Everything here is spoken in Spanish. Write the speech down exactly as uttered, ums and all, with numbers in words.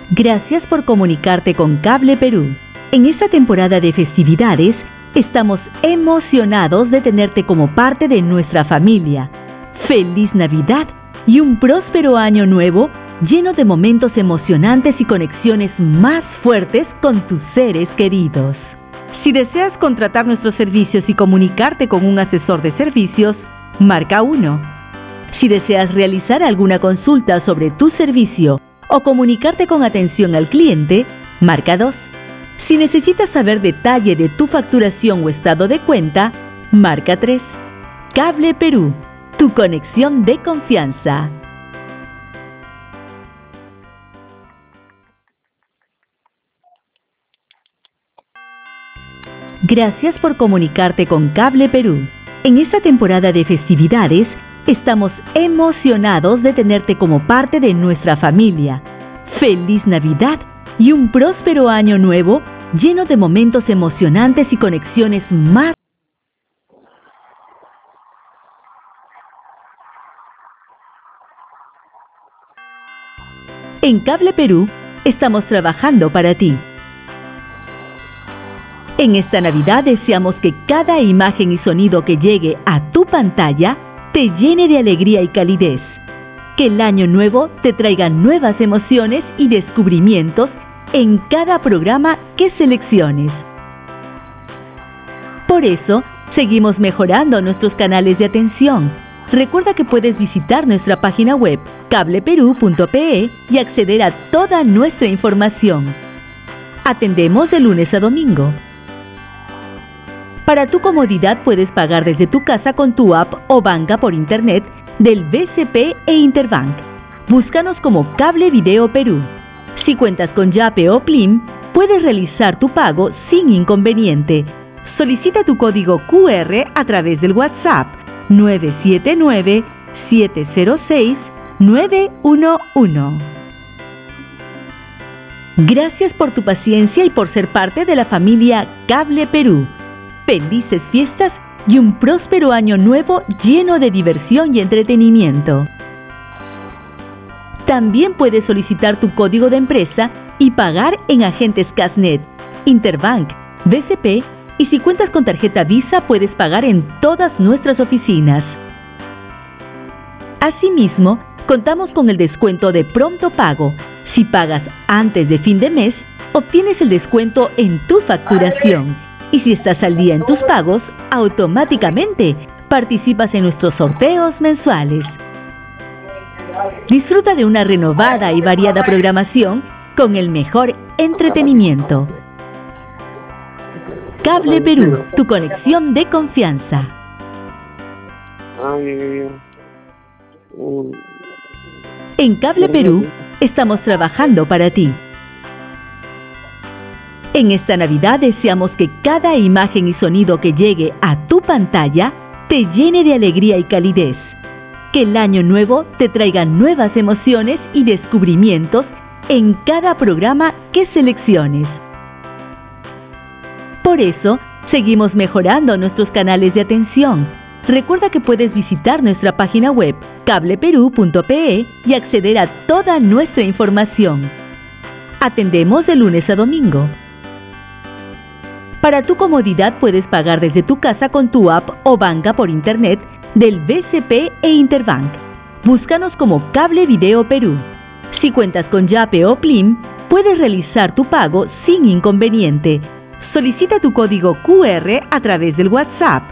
Gracias por comunicarte con Cable Perú. En esta temporada de festividades, estamos emocionados de tenerte como parte de nuestra familia. ¡Feliz Navidad y un próspero año nuevo lleno de momentos emocionantes y conexiones más fuertes con tus seres queridos! Si deseas contratar nuestros servicios y comunicarte con un asesor de servicios, marca uno. Si deseas realizar alguna consulta sobre tu servicio o comunicarte con atención al cliente, marca dos. Si necesitas saber detalle de tu facturación o estado de cuenta, marca tres. Cable Perú, tu conexión de confianza. Gracias por comunicarte con Cable Perú. En esta temporada de festividades, estamos emocionados de tenerte como parte de nuestra familia. ¡Feliz Navidad y un próspero año nuevo lleno de momentos emocionantes y conexiones más! En Cable Perú, estamos trabajando para ti. En esta Navidad deseamos que cada imagen y sonido que llegue a tu pantalla te llene de alegría y calidez. Que el año nuevo te traiga nuevas emociones y descubrimientos en cada programa que selecciones. Por eso, seguimos mejorando nuestros canales de atención. Recuerda que puedes visitar nuestra página web cable perú punto pe y acceder a toda nuestra información. Atendemos de lunes a domingo. Para tu comodidad puedes pagar desde tu casa con tu app o banca por internet del B C P e Interbank. Búscanos como Cable Video Perú. Si cuentas con Yape o Plim, puedes realizar tu pago sin inconveniente. Solicita tu código Q R a través del WhatsApp nueve siete nueve, siete cero seis, nueve uno uno. Gracias por tu paciencia y por ser parte de la familia Cable Perú. Felices fiestas y un próspero año nuevo lleno de diversión y entretenimiento. También puedes solicitar tu código de empresa y pagar en agentes Casnet, Interbank, B C P y si cuentas con tarjeta Visa puedes pagar en todas nuestras oficinas. Asimismo, contamos con el descuento de pronto pago. Si pagas antes de fin de mes, obtienes el descuento en tu facturación. Y si estás al día en tus pagos, automáticamente participas en nuestros sorteos mensuales. Disfruta de una renovada y variada programación con el mejor entretenimiento. Cable Perú, tu conexión de confianza. En Cable Perú, estamos trabajando para ti. En esta Navidad deseamos que cada imagen y sonido que llegue a tu pantalla te llene de alegría y calidez. Que el año nuevo te traiga nuevas emociones y descubrimientos en cada programa que selecciones. Por eso, seguimos mejorando nuestros canales de atención. Recuerda que puedes visitar nuestra página web cable perú punto pe y acceder a toda nuestra información. Atendemos de lunes a domingo. Para tu comodidad puedes pagar desde tu casa con tu app o banca por internet del B C P e Interbank. Búscanos como Cable Video Perú. Si cuentas con Yape o Plim, puedes realizar tu pago sin inconveniente. Solicita tu código Q R a través del WhatsApp